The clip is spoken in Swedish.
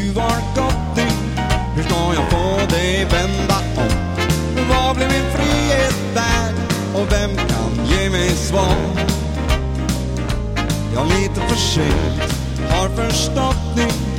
du var gottning, hur ska jag få dig vända om? Vad blir min frihet värd och vem kan ge mig svar? Jag lite för sent har förstått dig.